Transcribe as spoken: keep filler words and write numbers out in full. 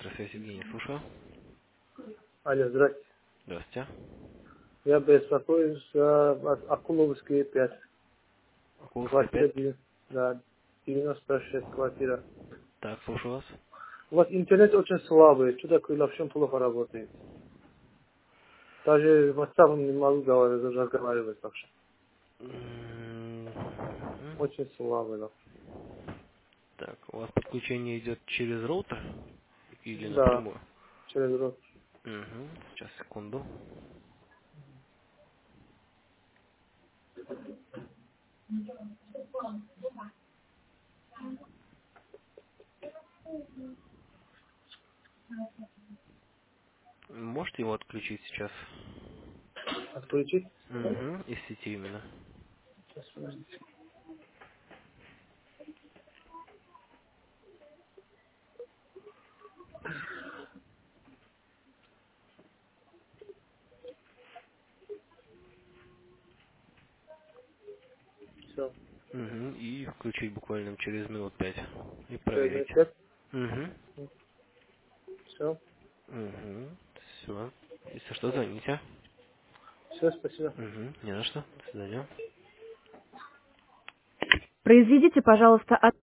Электрослесарь Евгений, слушаю. Алло, здрасте. Здравствуйте. Я беспокоюсь за Акуловские пять, Акуловская квартира пять. девяносто, да, девяносто шесть квартира. Так, слушаю вас. У вас интернет очень слабый, что такое вообще плохо работает. Даже WhatsApp не могу говорить, даже разговаривать вообще. М, Очень слабый, да. Так, у вас подключение идет через роутер или Да, напрямую? через рот. Угу. Сейчас, секунду. Можете его отключить сейчас? Отключить? Угу. Из сети именно. Сейчас, подождите. Все. Угу. И включить буквально через минут пять. И Через проверить. минут пять. Угу. Все. Угу. Все. Если что, звоните. Все, спасибо. Угу. Не на что. До свидания. Произведите, пожалуйста, от